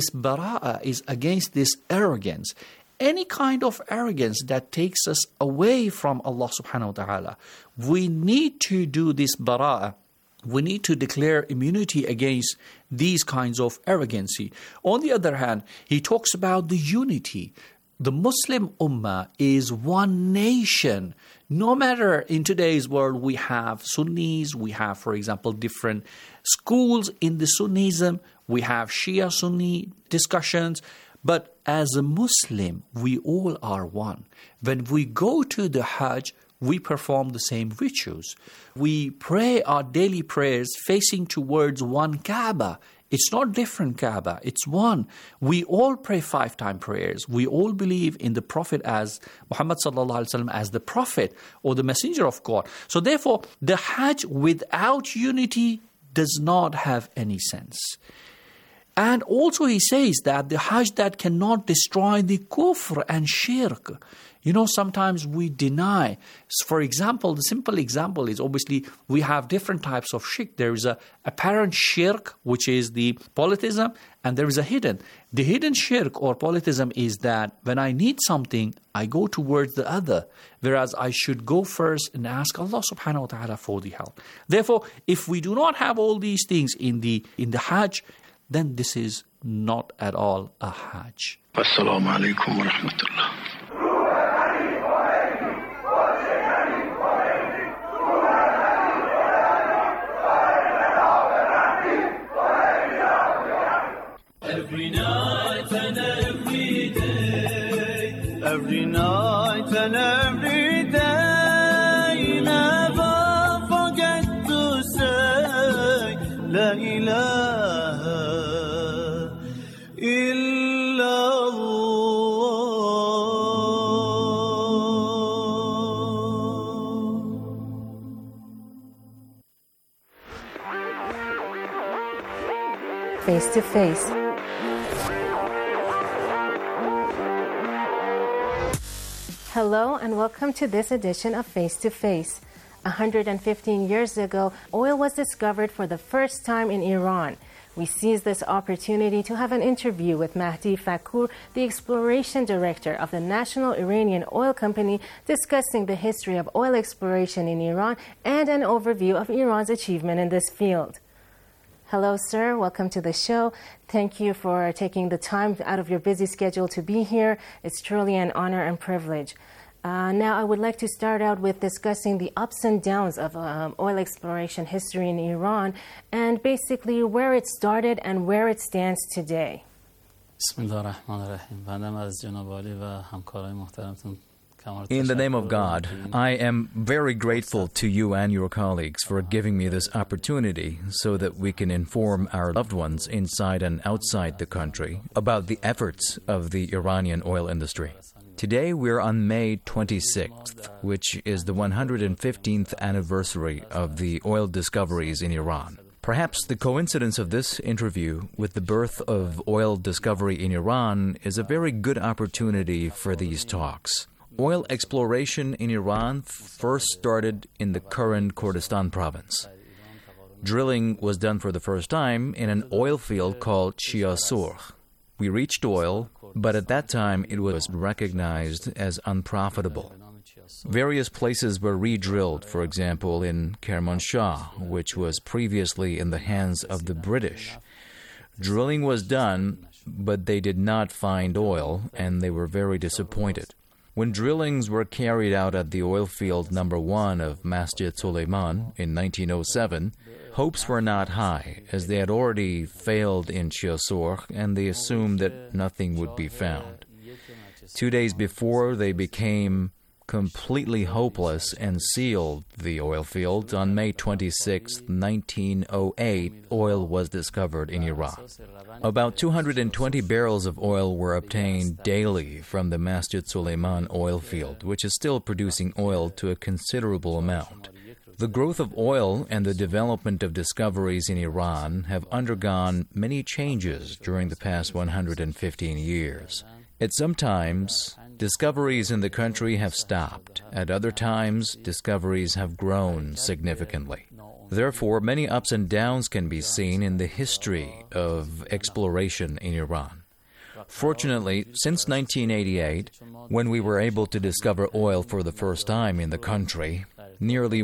this bara'ah is against this arrogance. Any kind of arrogance that takes us away from Allah subhanahu wa ta'ala. We need to do this bara'ah. We need to declare immunity against these kinds of arrogancy. On the other hand, he talks about the unity. The Muslim Ummah is one nation. No matter in today's world, we have Sunnis, we have, for example, different schools in the Sunnism, we have Shia Sunni discussions, but as a Muslim, we all are one. When we go to the Hajj, we perform the same rituals. We pray our daily prayers facing towards one Kaaba. It's not different Kaaba, it's one. We all pray 5-time prayers. We all believe in the Prophet as Muhammad sallallahu alaihi wasallam as the Prophet or the Messenger of God. So therefore, the Hajj without unity does not have any sense. And also he says that the Hajj that cannot destroy the kufr and shirk. You know, sometimes we deny. For example, the simple example is obviously we have different types of shirk. There is a apparent shirk, which is the polytheism, and there is a hidden. The hidden shirk or polytheism is that when I need something, I go towards the other, whereas I should go first and ask Allah subhanahu wa ta'ala for the help. Therefore, if we do not have all these things in the Hajj, then this is not at all a Hajj. Assalamu alaikum wa rahmatullah. Every night and every day, every night and every day, never forget to say La ilaha illallah. Face to Face. Hello and welcome to this edition of Face to Face. 115 years ago, oil was discovered for the first time in Iran. We seized this opportunity to have an interview with Mahdi Fakour, the exploration director of the National Iranian Oil Company, discussing the history of oil exploration in Iran and an overview of Iran's achievement in this field. Hello, sir. Welcome to the show. Thank you for taking the time out of your busy schedule to be here. It's truly an honor and privilege. Now, I would like to start out with discussing the ups and downs of oil exploration history in Iran and basically where it started and where it stands today. In the name of God, I am very grateful to you and your colleagues for giving me this opportunity so that we can inform our loved ones inside and outside the country about the efforts of the Iranian oil industry. Today we're on May 26th, which is the 115th anniversary of the oil discoveries in Iran. Perhaps the coincidence of this interview with the birth of oil discovery in Iran is a very good opportunity for these talks. Oil exploration in Iran first started in the current Kurdistan province. Drilling was done for the first time in an oil field called Shia Surkh. We reached oil, but at that time it was recognized as unprofitable. Various places were re-drilled, for example in Kermanshah, which was previously in the hands of the British. Drilling was done, but they did not find oil, and they were very disappointed. When drillings were carried out at the oil field number 1 of Masjid Suleiman in 1907, hopes were not high, as they had already failed in Shia Surkh, and they assumed that nothing would be found. 2 days before they became completely hopeless and sealed the oil field, on May 26, 1908, oil was discovered in Iran. About 220 barrels of oil were obtained daily from the Masjid Suleiman oil field, which is still producing oil to a considerable amount. The growth of oil and the development of discoveries in Iran have undergone many changes during the past 115 years. At some times, discoveries in the country have stopped. At other times, discoveries have grown significantly. Therefore, many ups and downs can be seen in the history of exploration in Iran. Fortunately, since 1988, when we were able to discover oil for the first time in the country, nearly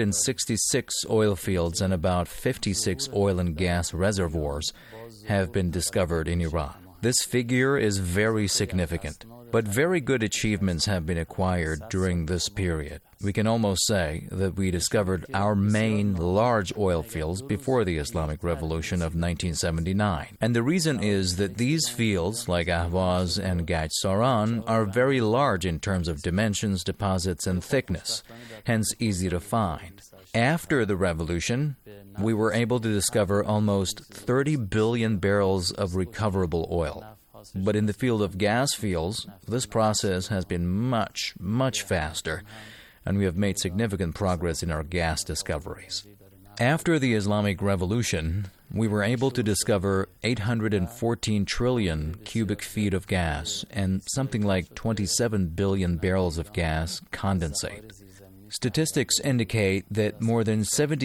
166 oil fields and about 56 oil and gas reservoirs have been discovered in Iran. This figure is very significant, but very good achievements have been acquired during this period. We can almost say that we discovered our main large oil fields before the Islamic Revolution of 1979. And the reason is that these fields, like Ahvaz and Gaj Saran, are very large in terms of dimensions, deposits, and thickness, hence easy to find. After the revolution, we were able to discover almost 30 billion barrels of recoverable oil. But in the field of gas fields, this process has been much, much faster, and we have made significant progress in our gas discoveries. After the Islamic Revolution, we were able to discover 814 trillion cubic feet of gas and something like 27 billion barrels of gas condensate. Statistics indicate that more than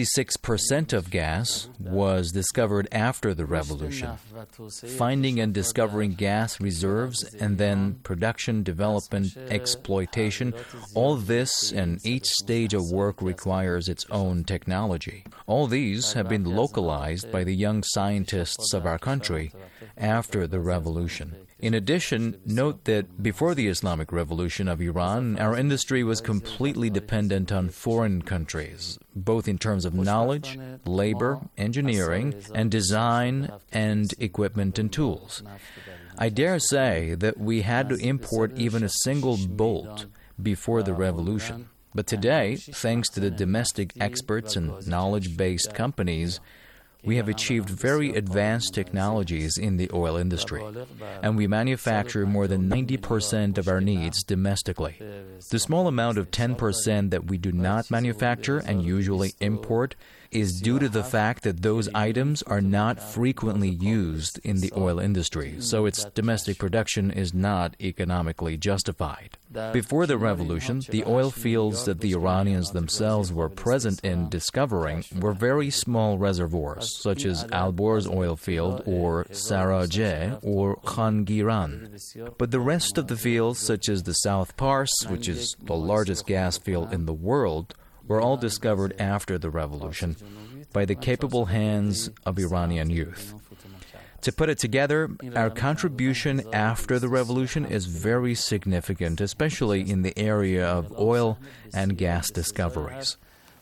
76% of gas was discovered after the revolution. Finding and discovering gas reserves and then production, development, exploitation, all this and each stage of work requires its own technology. All these have been localized by the young scientists of our country after the revolution. In addition, note that before the Islamic Revolution of Iran, our industry was completely dependent on foreign countries, both in terms of knowledge, labor, engineering, and design, and equipment and tools. I dare say that we had to import even a single bolt before the revolution. But today, thanks to the domestic experts and knowledge-based companies, we have achieved very advanced technologies in the oil industry, and we manufacture more than 90% of our needs domestically. The small amount of 10% that we do not manufacture and usually import is due to the fact that those items are not frequently used in the oil industry, so its domestic production is not economically justified. Before the revolution, the oil fields that the Iranians themselves were present in discovering were very small reservoirs, such as Alborz oil field or Sarajeh or Khangiran. But the rest of the fields, such as the South Pars, which is the largest gas field in the world, were all discovered after the revolution by the capable hands of Iranian youth. To put it together, our contribution after the revolution is very significant, especially in the area of oil and gas discoveries.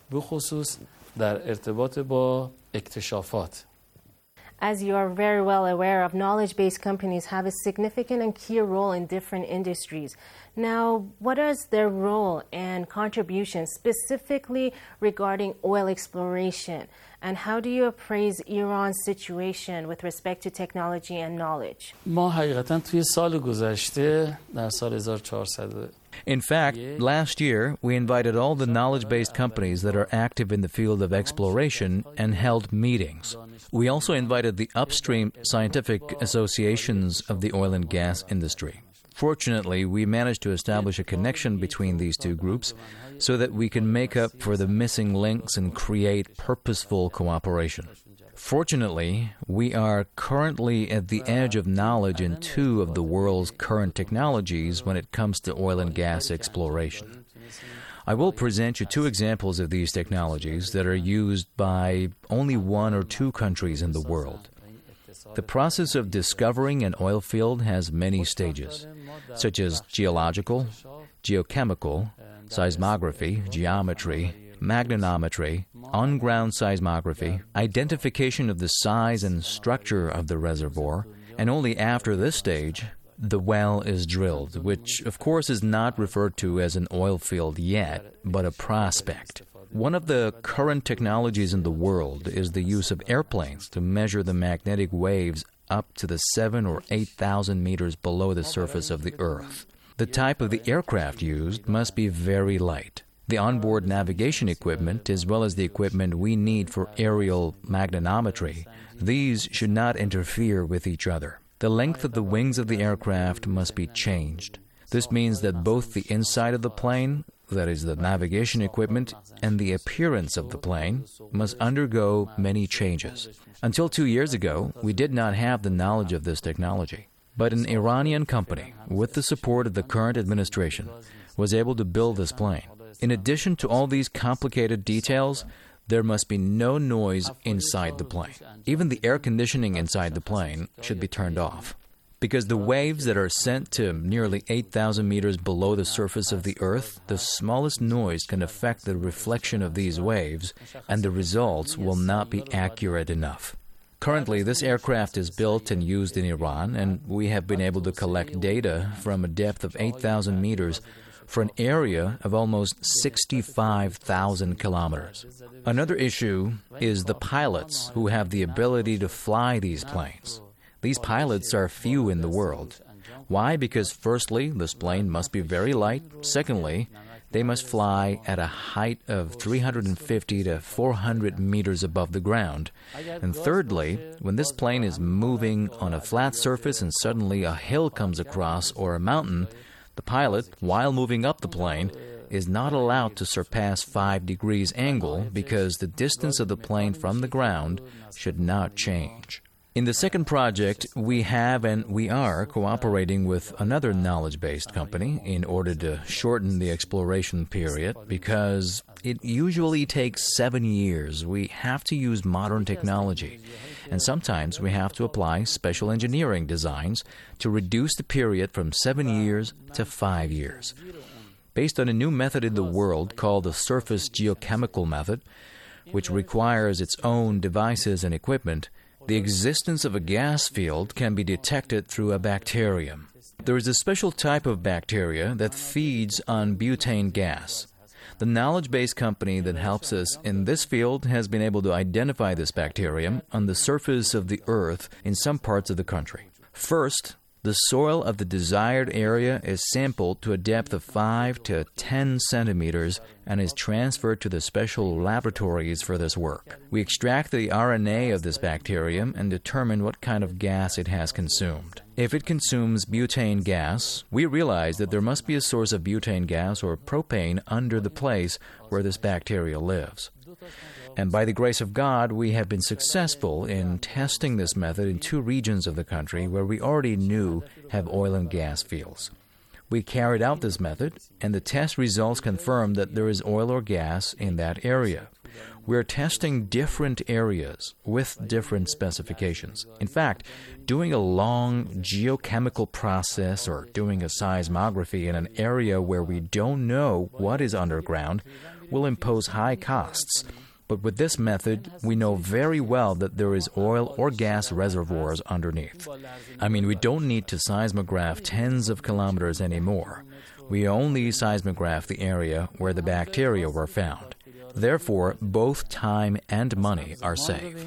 As you are very well aware of, knowledge-based companies have a significant and key role in different industries. Now, what is their role and contribution specifically regarding oil exploration? And how do you appraise Iran's situation with respect to technology and knowledge? In fact, last year, we invited all the knowledge-based companies that are active in the field of exploration and held meetings. We also invited the upstream scientific associations of the oil and gas industry. Fortunately, we managed to establish a connection between these two groups so that we can make up for the missing links and create purposeful cooperation. Fortunately, we are currently at the edge of knowledge in two of the world's current technologies when it comes to oil and gas exploration. I will present you two examples of these technologies that are used by only one or two countries in the world. The process of discovering an oil field has many stages, such as geological, geochemical, seismography, geometry, magnetometry, on-ground seismography, identification of the size and structure of the reservoir, and only after this stage, the well is drilled, which of course is not referred to as an oil field yet, but a prospect. One of the current technologies in the world is the use of airplanes to measure the magnetic waves up to the 7,000 or 8,000 meters below the surface of the Earth. The type of the aircraft used must be very light. The onboard navigation equipment, as well as the equipment we need for aerial magnetometry, these should not interfere with each other. The length of the wings of the aircraft must be changed. This means that both the inside of the plane that is, the navigation equipment and the appearance of the plane, must undergo many changes. Until 2 years ago, we did not have the knowledge of this technology. But an Iranian company, with the support of the current administration, was able to build this plane. In addition to all these complicated details, there must be no noise inside the plane. Even the air conditioning inside the plane should be turned off. Because the waves that are sent to nearly 8,000 meters below the surface of the Earth, the smallest noise can affect the reflection of these waves, and the results will not be accurate enough. Currently, this aircraft is built and used in Iran, and we have been able to collect data from a depth of 8,000 meters for an area of almost 65,000 kilometers. Another issue is the pilots who have the ability to fly these planes. These pilots are few in the world. Why? Because firstly, this plane must be very light. Secondly, they must fly at a height of 350 to 400 meters above the ground. And thirdly, when this plane is moving on a flat surface and suddenly a hill comes across or a mountain, the pilot, while moving up the plane, is not allowed to surpass 5 degrees angle because the distance of the plane from the ground should not change. In the second project, we have and we are cooperating with another knowledge-based company in order to shorten the exploration period because it usually takes 7 years. We have to use modern technology, and sometimes we have to apply special engineering designs to reduce the period from 7 years to 5 years. Based on a new method in the world called the surface geochemical method, which requires its own devices and equipment, the existence of a gas field can be detected through a bacterium. There is a special type of bacteria that feeds on butane gas. The knowledge-based company that helps us in this field has been able to identify this bacterium on the surface of the Earth in some parts of the country. First, the soil of the desired area is sampled to a depth of 5 to 10 centimeters and is transferred to the special laboratories for this work. We extract the RNA of this bacterium and determine what kind of gas it has consumed. If it consumes butane gas, we realize that there must be a source of butane gas or propane under the place where this bacteria lives. And by the grace of God, we have been successful in testing this method in 2 regions of the country where we already knew have oil and gas fields. We carried out this method, and the test results confirmed that there is oil or gas in that area. We're testing different areas with different specifications. In fact, doing a long geochemical process or doing a seismography in an area where we don't know what is underground will impose high costs. But with this method, we know very well that there is oil or gas reservoirs underneath. I mean, we don't need to seismograph tens of kilometers anymore. We only seismograph the area where the bacteria were found. Therefore, both time and money are saved.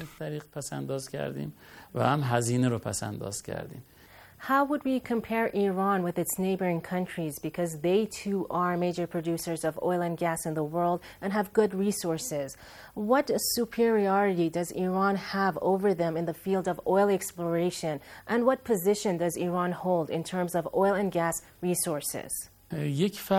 How would we compare Iran with its neighboring countries, because they too are major producers of oil and gas in the world and have good resources? What superiority does Iran have over them in the field of oil exploration, and what position does Iran hold in terms of oil and gas resources? There is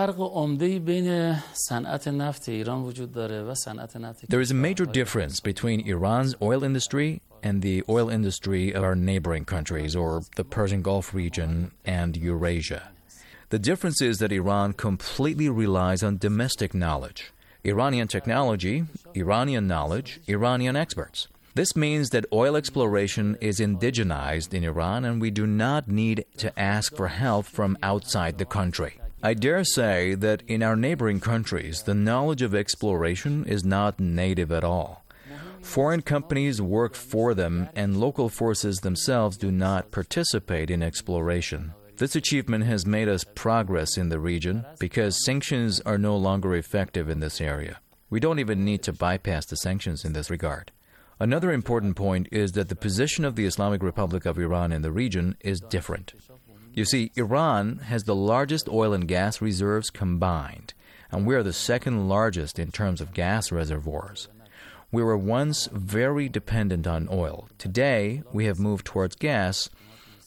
a major difference between Iran's oil industry and the oil industry of our neighboring countries, or the Persian Gulf region and Eurasia. The difference is that Iran completely relies on domestic knowledge. Iranian technology, Iranian knowledge, Iranian experts. This means that oil exploration is indigenized in Iran, and we do not need to ask for help from outside the country. I dare say that in our neighboring countries, the knowledge of exploration is not native at all. Foreign companies work for them, and local forces themselves do not participate in exploration. This achievement has made us progress in the region because sanctions are no longer effective in this area. We don't even need to bypass the sanctions in this regard. Another important point is that the position of the Islamic Republic of Iran in the region is different. You see, Iran has the largest oil and gas reserves combined, and we are the second largest in terms of gas reservoirs. We were once very dependent on oil. Today, we have moved towards gas,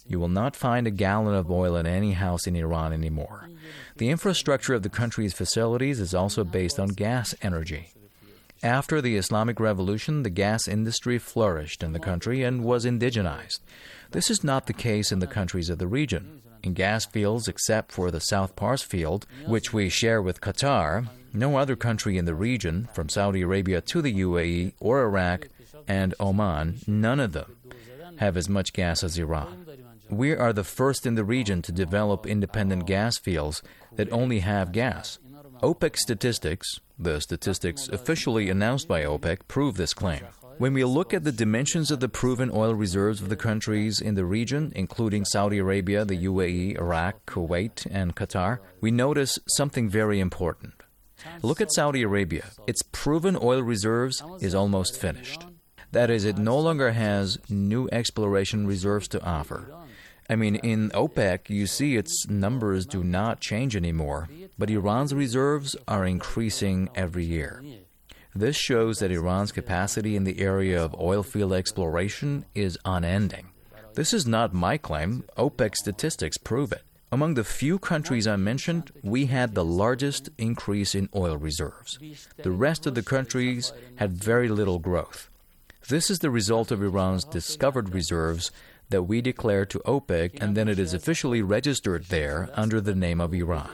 You will not find a gallon of oil in any house in Iran anymore. The infrastructure of the country's facilities is also based on gas energy. After the Islamic Revolution, the gas industry flourished in the country and was indigenized. This is not the case in the countries of the region. In gas fields, except for the South Pars field, which we share with Qatar, no other country in the region, from Saudi Arabia to the UAE or Iraq and Oman, none of them have as much gas as Iran. We are the first in the region to develop independent gas fields that only have gas. OPEC statistics, the statistics officially announced by OPEC, prove this claim. When we look at the dimensions of the proven oil reserves of the countries in the region, including Saudi Arabia, the UAE, Iraq, Kuwait, and Qatar, we notice something very important. Look at Saudi Arabia. Its proven oil reserves is almost finished. That is, it no longer has new exploration reserves to offer. I mean, in OPEC, you see its numbers do not change anymore, but Iran's reserves are increasing every year. This shows that Iran's capacity in the area of oil field exploration is unending. This is not my claim. OPEC statistics prove it. Among the few countries I mentioned, we had the largest increase in oil reserves. The rest of the countries had very little growth. This is the result of Iran's discovered reserves that we declare to OPEC, and then it is officially registered there under the name of Iran.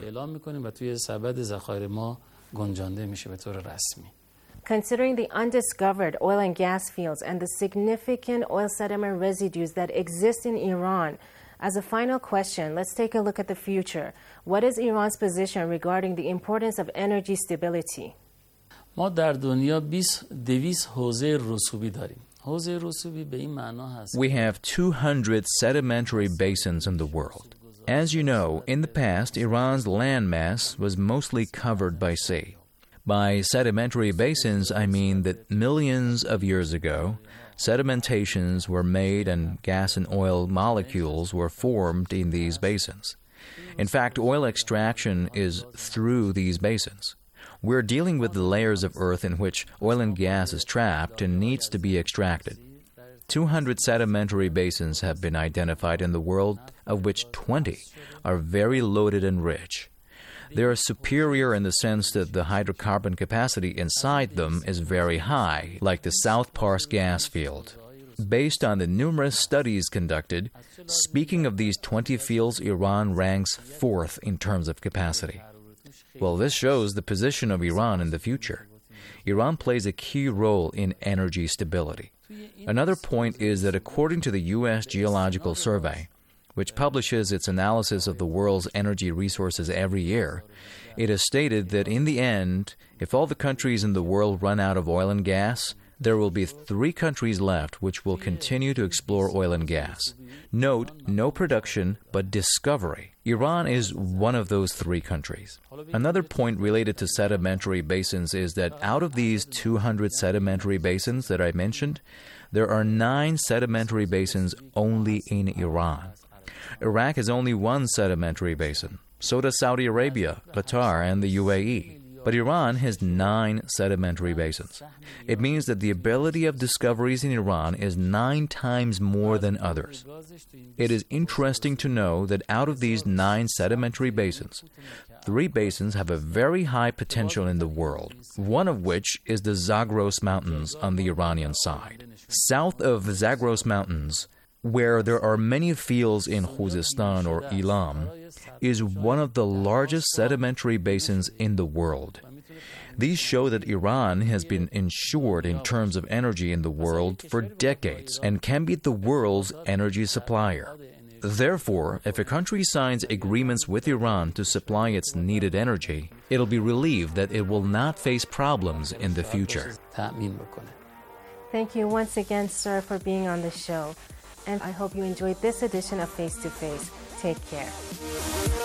Considering the undiscovered oil and gas fields and the significant oil sediment residues that exist in Iran, as a final question, let's take a look at the future. What is Iran's position regarding the importance of energy stability? ما در دنیا 200 حوزه رسوبی داریم. حوزه رسوبی به این معنا هست. We have 200 sedimentary basins in the world. As you know, in the past, Iran's landmass was mostly covered by sea. By sedimentary basins, I mean that millions of years ago, sedimentations were made and gas and oil molecules were formed in these basins. In fact, oil extraction is through these basins. We're dealing with the layers of earth in which oil and gas is trapped and needs to be extracted. 200 sedimentary basins have been identified in the world, of which 20 are very loaded and rich. They are superior in the sense that the hydrocarbon capacity inside them is very high, like the South Pars gas field. Based on the numerous studies conducted, speaking of these 20 fields, Iran ranks fourth in terms of capacity. Well, this shows the position of Iran in the future. Iran plays a key role in energy stability. Another point is that according to the U.S. Geological Survey, which publishes its analysis of the world's energy resources every year, it is stated that in the end, if all the countries in the world run out of oil and gas, there will be 3 countries left which will continue to explore oil and gas. Note, no production, but discovery. Iran is one of those 3 countries. Another point related to sedimentary basins is that out of these 200 sedimentary basins that I mentioned, there are 9 sedimentary basins only in Iran. Iraq has only 1 sedimentary basin. So does Saudi Arabia, Qatar, and the UAE. But Iran has 9 sedimentary basins. It means that the ability of discoveries in Iran is 9 times more than others. It is interesting to know that out of these 9 sedimentary basins, 3 basins have a very high potential in the world, one of which is the Zagros Mountains on the Iranian side. South of the Zagros Mountains, where there are many fields in Khuzestan or Elam, is one of the largest sedimentary basins in the world. These show that Iran has been ensured in terms of energy in the world for decades and can be the world's energy supplier. Therefore, if a country signs agreements with Iran to supply its needed energy, it'll be relieved that it will not face problems in the future. Thank you once again, sir, for being on the show. And I hope you enjoyed this edition of Face to Face. Take care.